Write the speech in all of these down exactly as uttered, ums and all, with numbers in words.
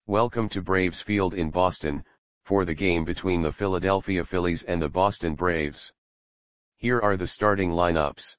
Welcome to Braves Field in Boston, for the game between the Philadelphia Phillies and the Boston Braves. Here are the starting lineups.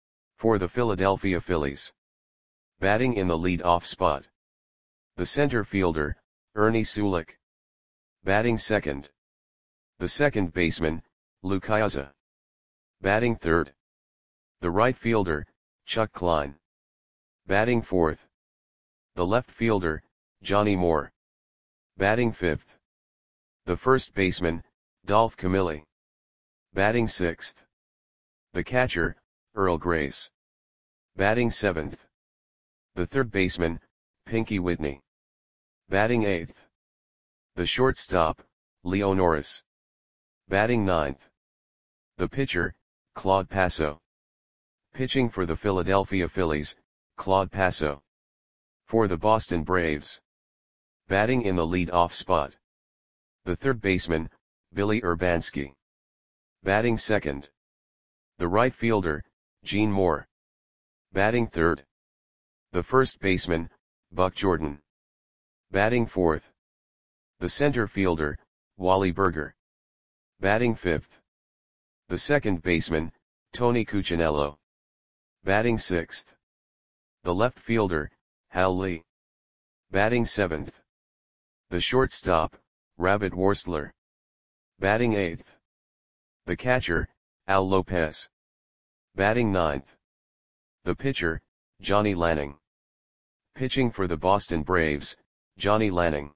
For the Philadelphia Phillies. Batting in the lead-off spot. The center fielder, Ernie Sulik. Batting second. The second baseman, Lou Ciosa. Batting third. The right fielder, Chuck Klein. Batting fourth. The left fielder, Johnny Moore. Batting fifth. The first baseman, Dolph Camilli. Batting sixth. The catcher, Earl Grace. Batting seventh. The third baseman, Pinky Whitney. Batting eighth. The shortstop, Leo Norris. Batting ninth. The pitcher, Claude Passo. Pitching for the Philadelphia Phillies, Claude Passo. For the Boston Braves. Batting in the lead-off spot. The third baseman, Billy Urbanski. Batting second. The right fielder, Gene Moore. Batting third. The first baseman, Buck Jordan. Batting fourth. The center fielder, Wally Burger. Batting fifth. The second baseman, Tony Cuccinello. Batting sixth. The left fielder, Hal Lee. Batting seventh. The shortstop, Rabbit Worstler. Batting eighth. The catcher, Al Lopez. Batting ninth. The pitcher, Johnny Lanning. Pitching for the Boston Braves, Johnny Lanning.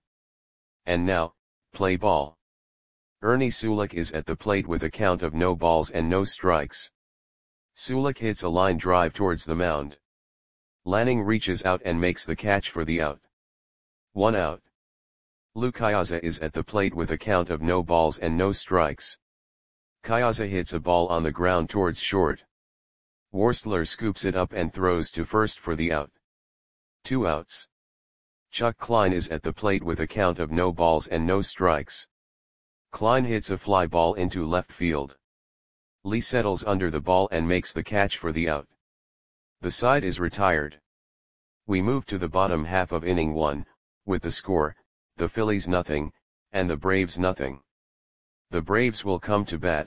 And now, play ball. Ernie Sulik is at the plate with a count of no balls and no strikes. Sulik hits a line drive towards the mound. Lanning reaches out and makes the catch for the out. One out. Lou Ciosa is at the plate with a count of no balls and no strikes. Ciosa hits a ball on the ground towards short. Worstler scoops it up and throws to first for the out. Two outs. Chuck Klein is at the plate with a count of no balls and no strikes. Klein hits a fly ball into left field. Lee settles under the ball and makes the catch for the out. The side is retired. We move to the bottom half of inning one, with the score, the Phillies nothing, and the Braves nothing. The Braves will come to bat.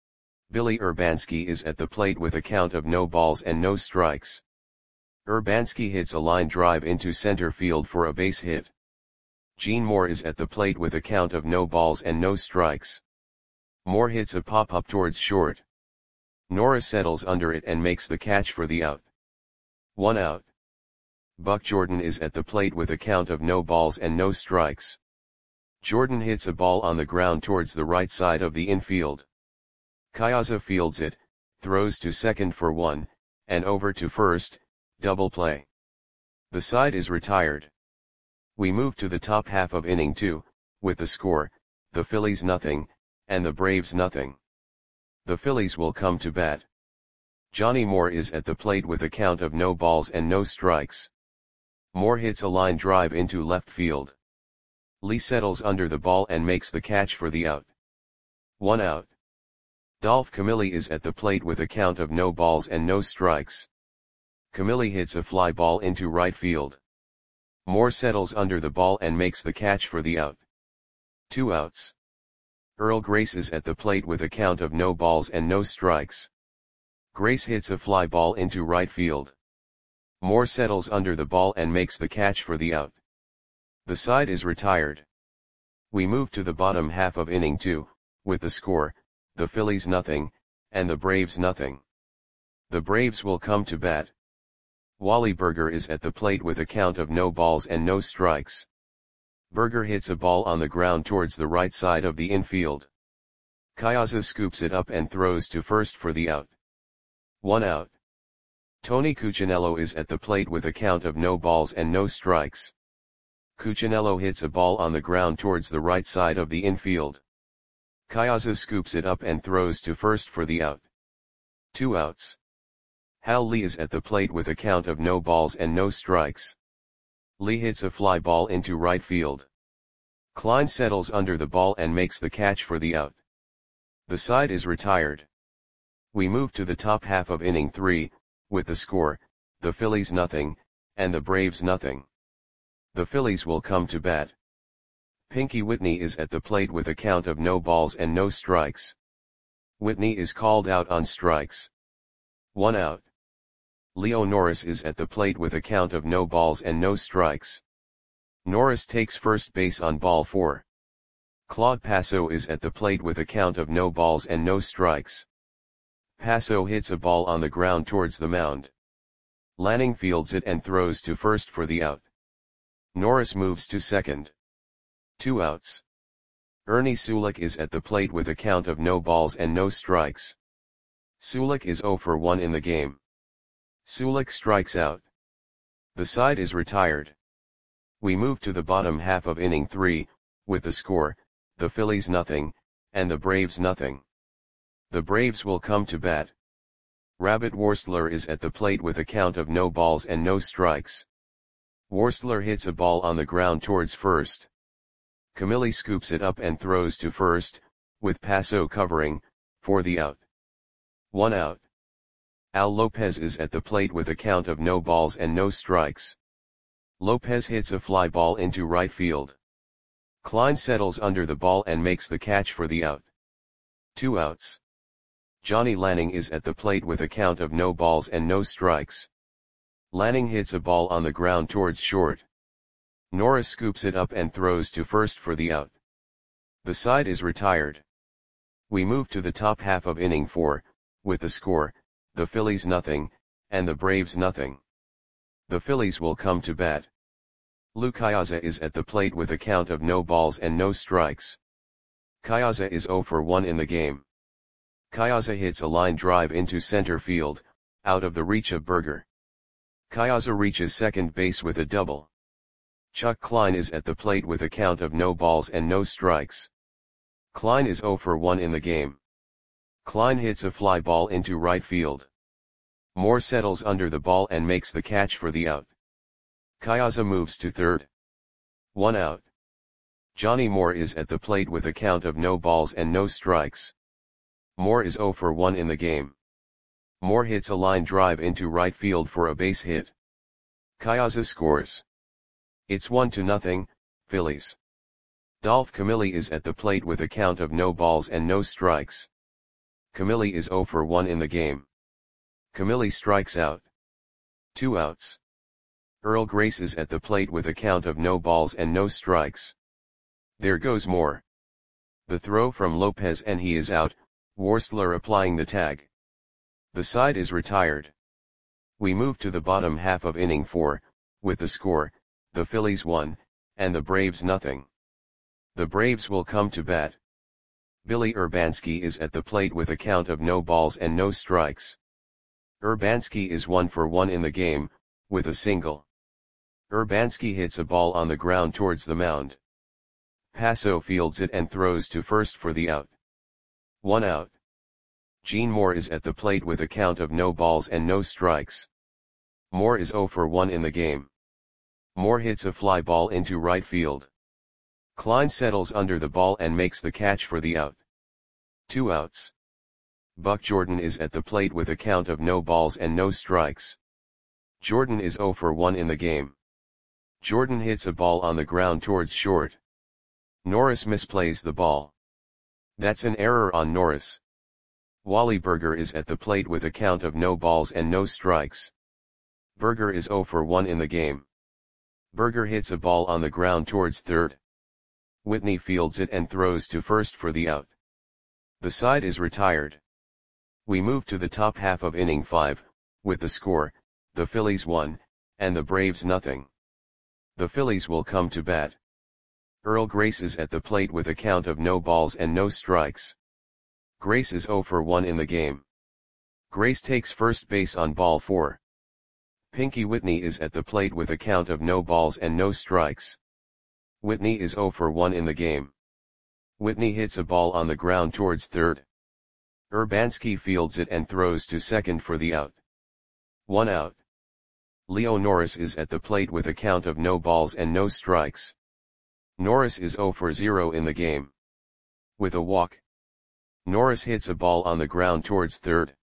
Billy Urbanski is at the plate with a count of no balls and no strikes. Urbanski hits a line drive into center field for a base hit. Gene Moore is at the plate with a count of no balls and no strikes. Moore hits a pop-up towards short. Norris settles under it and makes the catch for the out. One out. Buck Jordan is at the plate with a count of no balls and no strikes. Jordan hits a ball on the ground towards the right side of the infield. Ciosa fields it, throws to second for one, and over to first, double play. The side is retired. We move to the top half of inning two, with the score, the Phillies nothing, and the Braves nothing. The Phillies will come to bat. Johnny Moore is at the plate with a count of no balls and no strikes. Moore hits a line drive into left field. Lee settles under the ball and makes the catch for the out. One out. Dolph Camilli is at the plate with a count of no balls and no strikes. Camilli hits a fly ball into right field. Moore settles under the ball and makes the catch for the out. Two outs. Earl Grace is at the plate with a count of no balls and no strikes. Grace hits a fly ball into right field. Moore settles under the ball and makes the catch for the out. The side is retired. We move to the bottom half of inning two, with the score, the Phillies nothing, and the Braves nothing. The Braves will come to bat. Wally Burger is at the plate with a count of no balls and no strikes. Burger hits a ball on the ground towards the right side of the infield. Ciosa scoops it up and throws to first for the out. One out. Tony Cuccinello is at the plate with a count of no balls and no strikes. Cuccinello hits a ball on the ground towards the right side of the infield. Ciosa scoops it up and throws to first for the out. Two outs. Hal Lee is at the plate with a count of no balls and no strikes. Lee hits a fly ball into right field. Klein settles under the ball and makes the catch for the out. The side is retired. We move to the top half of inning three, with the score, the Phillies nothing, and the Braves nothing. The Phillies will come to bat. Pinky Whitney is at the plate with a count of no balls and no strikes. Whitney is called out on strikes. One out. Leo Norris is at the plate with a count of no balls and no strikes. Norris takes first base on ball four. Claude Passo is at the plate with a count of no balls and no strikes. Passo hits a ball on the ground towards the mound. Lanning fields it and throws to first for the out. Norris moves to second. Two outs. Ernie Sulik is at the plate with a count of no balls and no strikes. Sulik is zero for one in the game. Sulik strikes out. The side is retired. We move to the bottom half of inning three, with the score, the Phillies nothing, and the Braves nothing. The Braves will come to bat. Rabbit Worstler is at the plate with a count of no balls and no strikes. Worstler hits a ball on the ground towards first. Camilli scoops it up and throws to first, with Passo covering, for the out. One out. Al Lopez is at the plate with a count of no balls and no strikes. Lopez hits a fly ball into right field. Klein settles under the ball and makes the catch for the out. Two outs. Johnny Lanning is at the plate with a count of no balls and no strikes. Lanning hits a ball on the ground towards short. Norris scoops it up and throws to first for the out. The side is retired. We move to the top half of inning four, with the score, the Phillies nothing, and the Braves nothing. The Phillies will come to bat. Lou Cayaza is at the plate with a count of no balls and no strikes. Cayaza is zero for one in the game. Cayaza hits a line drive into center field, out of the reach of Berger. Cayaza reaches second base with a double. Chuck Klein is at the plate with a count of no balls and no strikes. Klein is zero for one in the game. Klein hits a fly ball into right field. Moore settles under the ball and makes the catch for the out. Cayaza moves to third. One out. Johnny Moore is at the plate with a count of no balls and no strikes. Moore is zero for one in the game. Moore hits a line drive into right field for a base hit. Cayaza scores. It's one to nothing, Phillies. Dolph Camilli is at the plate with a count of no balls and no strikes. Camilli is zero for one in the game. Camilli strikes out. Two outs. Earl Grace is at the plate with a count of no balls and no strikes. There goes Moore. The throw from Lopez and he is out, Worstler applying the tag. The side is retired. We move to the bottom half of inning four, with the score, the Phillies one, and the Braves nothing. The Braves will come to bat. Billy Urbanski is at the plate with a count of no balls and no strikes. Urbanski is one for one in the game, with a single. Urbanski hits a ball on the ground towards the mound. Passo fields it and throws to first for the out. One out. Gene Moore is at the plate with a count of no balls and no strikes. Moore is zero for one in the game. Moore hits a fly ball into right field. Klein settles under the ball and makes the catch for the out. Two outs. Buck Jordan is at the plate with a count of no balls and no strikes. Jordan is zero for one in the game. Jordan hits a ball on the ground towards short. Norris misplays the ball. That's an error on Norris. Wally Berger is at the plate with a count of no balls and no strikes. Berger is zero for one in the game. Berger hits a ball on the ground towards third. Whitney fields it and throws to first for the out. The side is retired. We move to the top half of inning five, with the score, the Phillies one, and the Braves nothing. The Phillies will come to bat. Earl Grace is at the plate with a count of no balls and no strikes. Grace is zero for one in the game. Grace takes first base on ball four. Pinky Whitney is at the plate with a count of no balls and no strikes. Whitney is zero for one in the game. Whitney hits a ball on the ground towards third. Urbanski fields it and throws to second for the out. One out. Leo Norris is at the plate with a count of no balls and no strikes. Norris is zero for zero in the game. With a walk. Norris hits a ball on the ground towards third.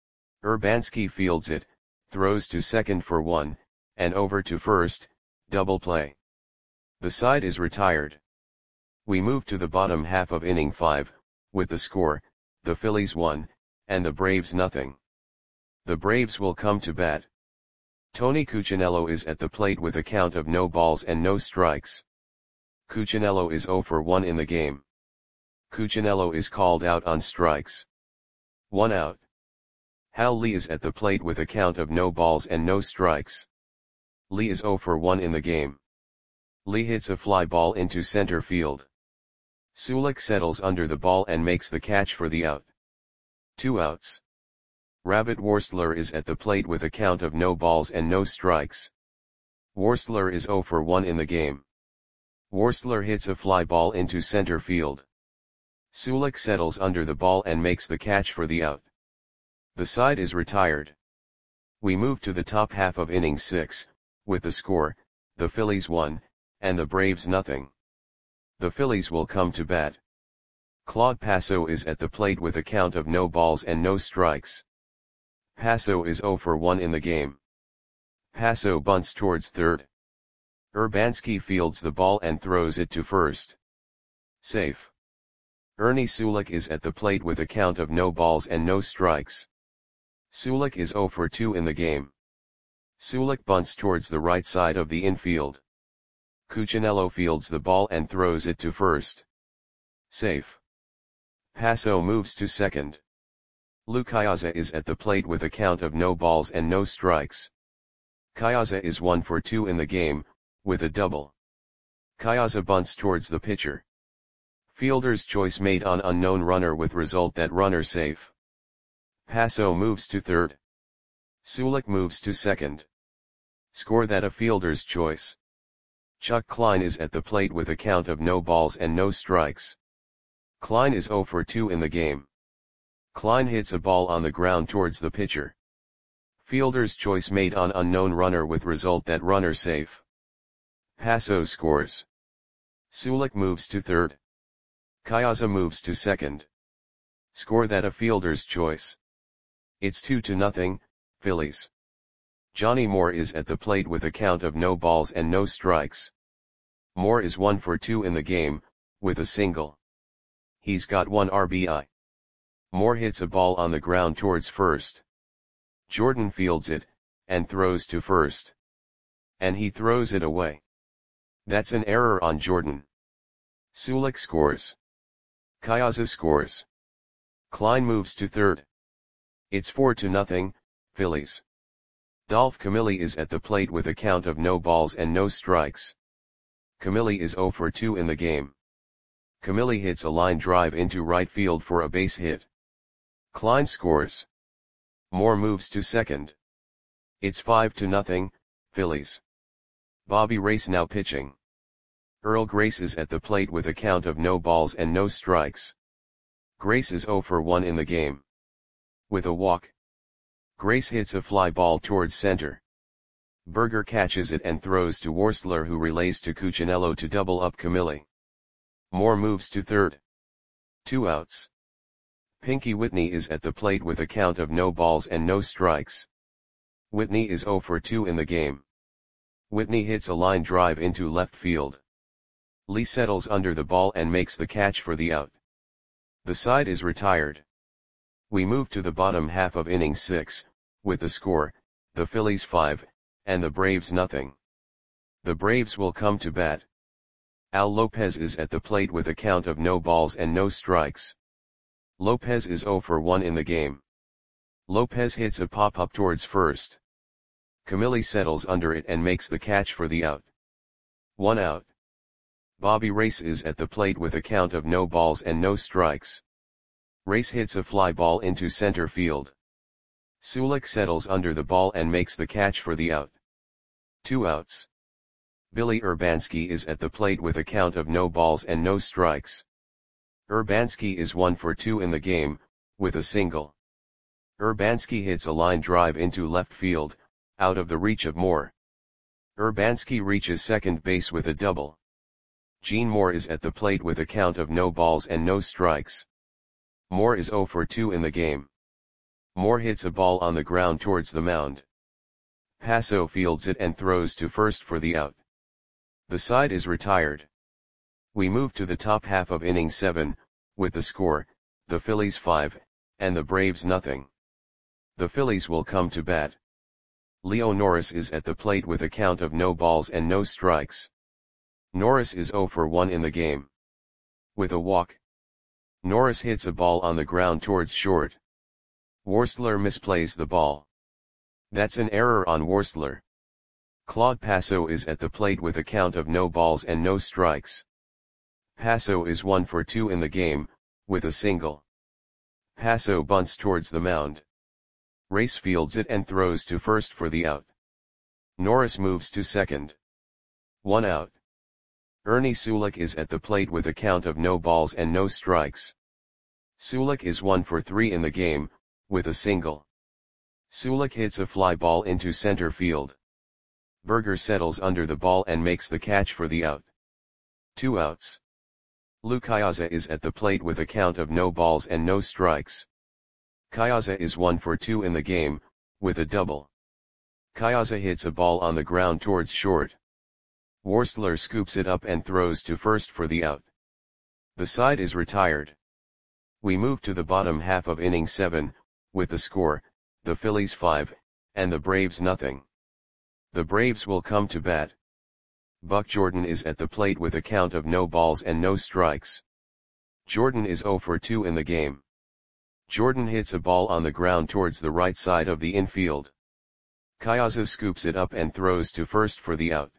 Urbanski fields it, throws to second for one, and over to first, double play. The side is retired. We move to the bottom half of inning five, with the score, the Phillies one, and the Braves nothing. The Braves will come to bat. Tony Cuccinello is at the plate with a count of no balls and no strikes. Cuccinello is zero for one in the game. Cuccinello is called out on strikes. One out. Hal Lee is at the plate with a count of no balls and no strikes. Lee is zero for one in the game. Lee hits a fly ball into center field. Sulik settles under the ball and makes the catch for the out. Two outs. Rabbit Worstler is at the plate with a count of no balls and no strikes. Worstler is zero for one in the game. Worstler hits a fly ball into center field. Sulik settles under the ball and makes the catch for the out. The side is retired. We move to the top half of inning six, with the score, the Phillies one, and the Braves nothing. The Phillies will come to bat. Claude Passo is at the plate with a count of no balls and no strikes. Passo is zero for one in the game. Passo bunts towards third. Urbanski fields the ball and throws it to first. Safe. Ernie Sulik is at the plate with a count of no balls and no strikes. Sulik is zero for two in the game. Sulik bunts towards the right side of the infield. Cuccinello fields the ball and throws it to first. Safe. Passo moves to second. Lou Caiazza is at the plate with a count of no balls and no strikes. Caiazza is one for two in the game, with a double. Caiazza bunts towards the pitcher. Fielder's choice made on unknown runner with result that runner safe. Passo moves to third. Sulik moves to second. Score that a fielder's choice. Chuck Klein is at the plate with a count of no balls and no strikes. Klein is zero for two in the game. Klein hits a ball on the ground towards the pitcher. Fielder's choice made on unknown runner with result that runner safe. Passo scores. Sulik moves to third. Caiazza moves to second. Score that a fielder's choice. It's two to nothing, Phillies. Johnny Moore is at the plate with a count of no balls and no strikes. Moore is one for two in the game, with a single. He's got one R B I. Moore hits a ball on the ground towards first. Jordan fields it, and throws to first. And he throws it away. That's an error on Jordan. Sulik scores. Caiazza scores. Klein moves to third. It's four to nothing, Phillies. Dolph Camilli is at the plate with a count of no balls and no strikes. Camilli is zero for two in the game. Camilli hits a line drive into right field for a base hit. Klein scores. Moore moves to second. It's five to nothing, Phillies. Bobby Race now pitching. Earl Grace is at the plate with a count of no balls and no strikes. Grace is zero for one in the game. With a walk. Grace hits a fly ball towards center. Berger catches it and throws to Worstler, who relays to Cuccinello to double up Camilli. Moore moves to third. Two outs. Pinky Whitney is at the plate with a count of no balls and no strikes. Whitney is zero for two in the game. Whitney hits a line drive into left field. Lee settles under the ball and makes the catch for the out. The side is retired. We move to the bottom half of inning six, with the score, the Phillies five, and the Braves nothing. The Braves will come to bat. Al Lopez is at the plate with a count of no balls and no strikes. Lopez is zero for one in the game. Lopez hits a pop-up towards first. Camilli settles under it and makes the catch for the out. One out. Bobby Race is at the plate with a count of no balls and no strikes. Race hits a fly ball into center field. Sulik settles under the ball and makes the catch for the out. Two outs. Billy Urbanski is at the plate with a count of no balls and no strikes. Urbanski is one for two in the game, with a single. Urbanski hits a line drive into left field, out of the reach of Moore. Urbanski reaches second base with a double. Gene Moore is at the plate with a count of no balls and no strikes. Moore is zero for two in the game. Moore hits a ball on the ground towards the mound. Passo fields it and throws to first for the out. The side is retired. We move to the top half of inning seven, with the score, the Phillies five, and the Braves nothing. The Phillies will come to bat. Leo Norris is at the plate with a count of no balls and no strikes. Norris is zero for one in the game. With a walk, Norris hits a ball on the ground towards short. Worsler misplays the ball. That's an error on Worsler. Claude Passo is at the plate with a count of no balls and no strikes. Passo is one for two in the game, with a single. Passo bunts towards the mound. Race fields it and throws to first for the out. Norris moves to second. One out. Ernie Sulik is at the plate with a count of no balls and no strikes. Sulik is one for three in the game, with a single. Sulik hits a fly ball into center field. Berger settles under the ball and makes the catch for the out. Two outs. Lou Kayaza is at the plate with a count of no balls and no strikes. Kayaza is one for two in the game, with a double. Kayaza hits a ball on the ground towards short. Worsler scoops it up and throws to first for the out. The side is retired. We move to the bottom half of inning seven, with the score, the Phillies five, and the Braves nothing. The Braves will come to bat. Buck Jordan is at the plate with a count of no balls and no strikes. Jordan is zero for two in the game. Jordan hits a ball on the ground towards the right side of the infield. Kayaza scoops it up and throws to first for the out.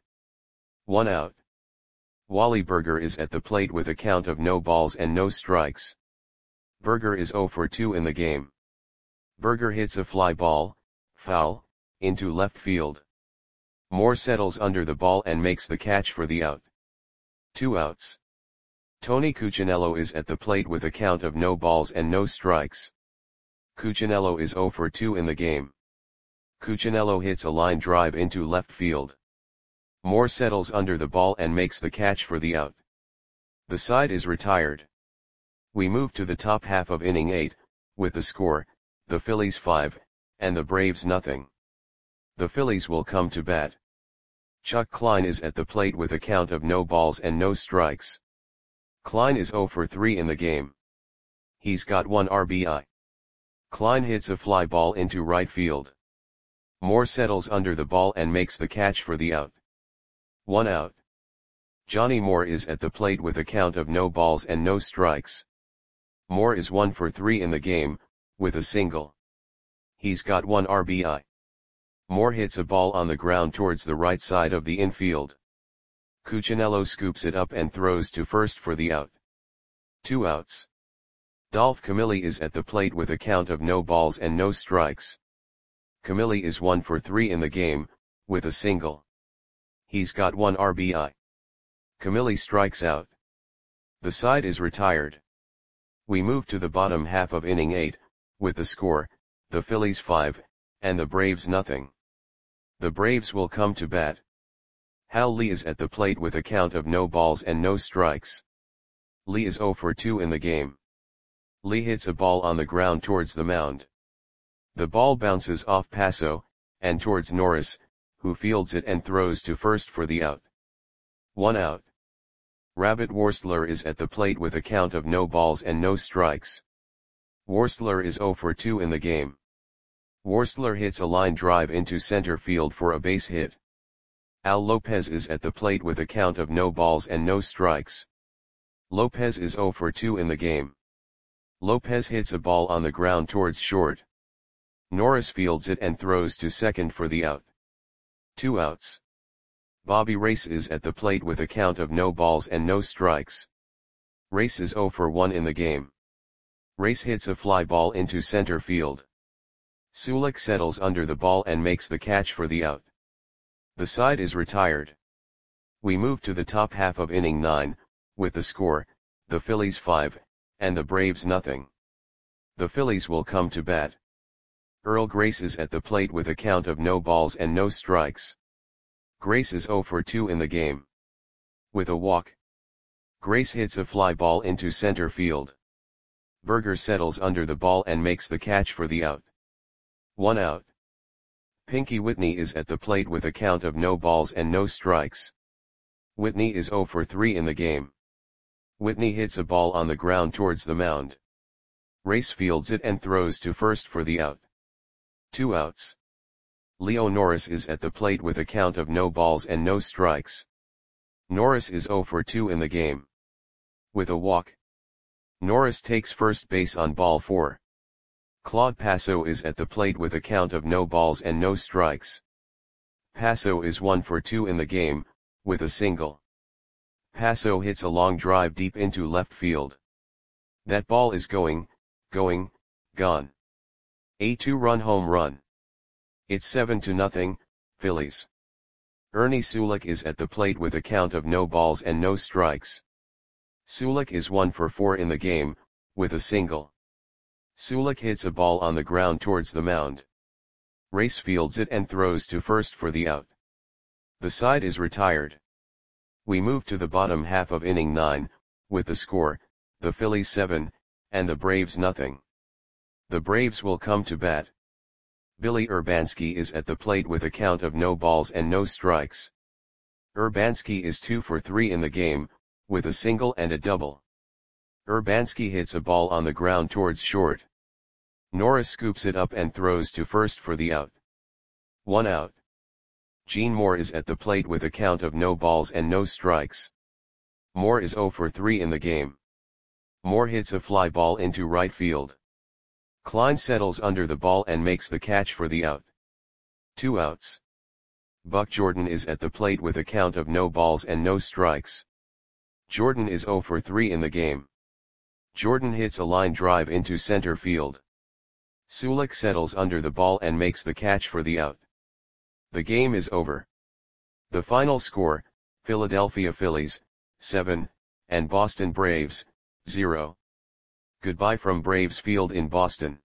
One out. Wally Berger is at the plate with a count of no balls and no strikes. Berger is zero for two in the game. Berger hits a fly ball, foul, into left field. Moore settles under the ball and makes the catch for the out. Two outs. Tony Cuccinello is at the plate with a count of no balls and no strikes. Cuccinello is zero for two in the game. Cuccinello hits a line drive into left field. Moore settles under the ball and makes the catch for the out. The side is retired. We move to the top half of inning eight, with the score, the Phillies five, and the Braves nothing. The Phillies will come to bat. Chuck Klein is at the plate with a count of no balls and no strikes. Klein is zero for three in the game. He's got one R B I. Klein hits a fly ball into right field. Moore settles under the ball and makes the catch for the out. One out. Johnny Moore is at the plate with a count of no balls and no strikes. Moore is one for three in the game, with a single. He's got one R B I. Moore hits a ball on the ground towards the right side of the infield. Cuccinello scoops it up and throws to first for the out. Two outs. Dolph Camilli is at the plate with a count of no balls and no strikes. Camilli is one for three in the game, with a single. He's got one R B I. Camilli strikes out. The side is retired. We move to the bottom half of inning eight, with the score, the Phillies five, and the Braves nothing. The Braves will come to bat. Hal Lee is at the plate with a count of no balls and no strikes. Lee is zero for two in the game. Lee hits a ball on the ground towards the mound. The ball bounces off Passo, and towards Norris, who fields it and throws to first for the out. One out. Rabbit Worsler is at the plate with a count of no balls and no strikes. Worsler is zero for two in the game. Worsler hits a line drive into center field for a base hit. Al Lopez is at the plate with a count of no balls and no strikes. Lopez is zero for two in the game. Lopez hits a ball on the ground towards short. Norris fields it and throws to second for the out. Two outs. Bobby Race is at the plate with a count of no balls and no strikes. Race is zero for one in the game. Race hits a fly ball into center field. Sulik settles under the ball and makes the catch for the out. The side is retired. We move to the top half of inning nine, with the score, the Phillies five, and the Braves nothing. The Phillies will come to bat. Earl Grace is at the plate with a count of no balls and no strikes. Grace is zero for two in the game. With a walk, Grace hits a fly ball into center field. Berger settles under the ball and makes the catch for the out. One out. Pinky Whitney is at the plate with a count of no balls and no strikes. Whitney is zero for three in the game. Whitney hits a ball on the ground towards the mound. Race fields it and throws to first for the out. Two outs. Leo Norris is at the plate with a count of no balls and no strikes. Norris is oh for two in the game. With a walk, Norris takes first base on ball four. Claude Passo is at the plate with a count of no balls and no strikes. Passo is one for two in the game, with a single. Passo hits a long drive deep into left field. That ball is going, going, gone. A two-run home run. It's seven to nothing, Phillies. Ernie Sulik is at the plate with a count of no balls and no strikes. Sulik is one for four in the game, with a single. Sulik hits a ball on the ground towards the mound. Race fields it and throws to first for the out. The side is retired. We move to the bottom half of inning nine, with the score, the Phillies seven, and the Braves nothing. The Braves will come to bat. Billy Urbanski is at the plate with a count of no balls and no strikes. Urbanski is two for three in the game, with a single and a double. Urbanski hits a ball on the ground towards short. Norris scoops it up and throws to first for the out. One out. Gene Moore is at the plate with a count of no balls and no strikes. Moore is oh for three in the game. Moore hits a fly ball into right field. Klein settles under the ball and makes the catch for the out. Two outs. Buck Jordan is at the plate with a count of no balls and no strikes. Jordan is oh for three in the game. Jordan hits a line drive into center field. Sulik settles under the ball and makes the catch for the out. The game is over. The final score, Philadelphia Phillies, seven, and Boston Braves, zero. Goodbye from Braves Field in Boston.